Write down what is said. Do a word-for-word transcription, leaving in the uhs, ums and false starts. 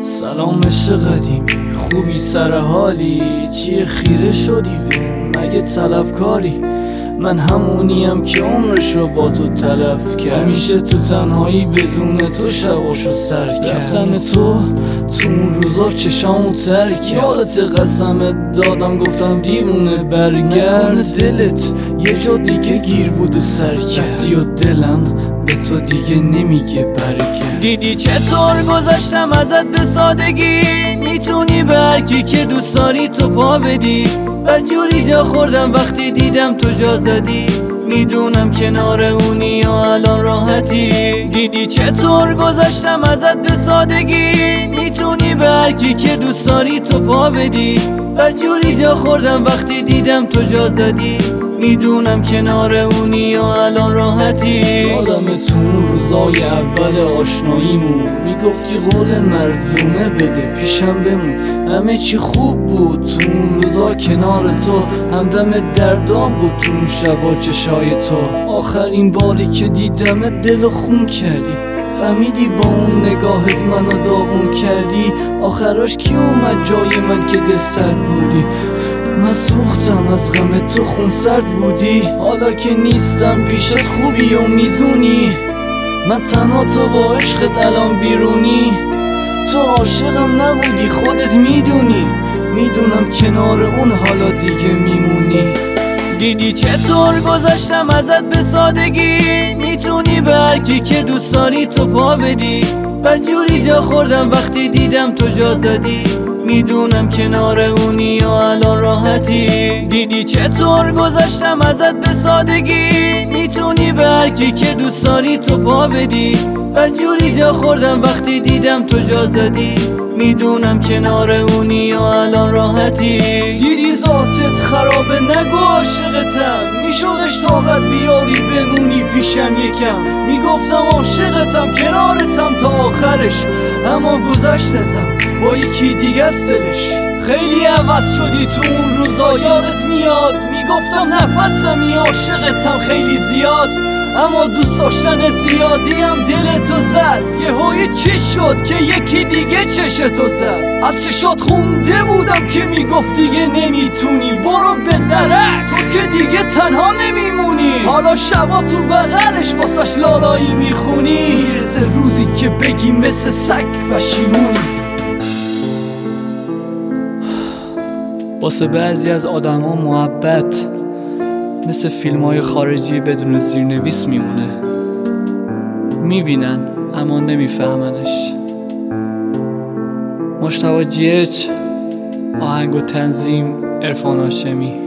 سلام عشق قدیمی، خوبی سر حالی؟ چیه خیره شدی به مگه طلبکاری؟ من همونیم که عمرشو با تو تلف کرد، همیشه تو تنهایی بدون تو شباشو سر کرد. رفتن تو تو اون روزا چشامو تر کرد، یادت قسمت دادم گفتم دیوونه برگرد. دلت یه جا دیگه گیر بود و سر کردی و دلم به تو دیگه نمیگه برگرد. دیدی چطور گذاشتم ازت به سادگی، میتونی به هرکی که دوست داری تو پا بدی. بدجوری جا خوردم وقتی دیدم تو جا زدی، میدونم کنار اونی یا الان راحتی. دیدی چطور گذاشتم ازت به سادگی، میتونی به هرکی که دوست داری تو پا بدی. بدجوری جا خوردم وقتی دیدم تو جا زدی، میدونم کنار اونی یا الان راحتی. آدم تو اون روزای اول آشناییمون میگفتی قول مردونه بده پیشم بمون، همه چی خوب بود تو اون روزا کنار تو، همدم دردام بود تو اون شبا چشای تو. آخرین باری که دیدمت دل و خون کردی، فهمیدی با اون نگاهت منو داغون کردی. آخراش کی اومد جای من که دل سرد بودی؟ من سوختم از غم تو خون سرد بودی. حالا که نیستم پیشت خوبی و میزونی، من تنها تو با عشقت الان بیرونی. تو عاشقم نبودی خودت میدونی، میدونم کنار اون حالا دیگه میمونی. دیدی چطور گذاشتم ازت به سادگی، میتونی به هرکی که دوست داری تو پا بدی. بدجوری جا خوردم وقتی دیدم تو جا زدی، میدونم کنار اونی یا الان راحتی. دیدی چطور گذاشتم ازت به سادگی، میتونی به هرکی که دوست داری تو پا بدی. بدجوری جا خوردم وقتی دیدم تو جا زدی، میدونم کنار اونی یا الان راحتی. دیدی ذاتت خرابه نگو عاشقتم، میشدش طاقت بیاری بمونی پیشم یکم. میگفتم عاشقتم کنارتم تا آخرش، اما گذشت ازم با یکی دیگه است دلش. خیلی عوض شدی تو اون روزا یادت میاد، میگفتم نفسمی عاشقتم خیلی زیاد. اما دوست داشتن زیادیم دل تو زد، یهویی چی شد که یکی دیگه چش تو زد. از چشات خونده بودم که میگفت دیگه نمیتونی، برو به درک تو که دیگه تنها نمیمونی. حالا شبا تو بغلش واسش لالایی میخونی، میرسه روزی که بگی مثل سگ پشیمونی. واسه بعضی از آدم ها محبت مثل فیلم های خارجی بدون زیرنویس میمونه، میبینن اما نمیفهمنش. مجتبی جی اچ، آهنگ و تنظیم عرفان هاشمی.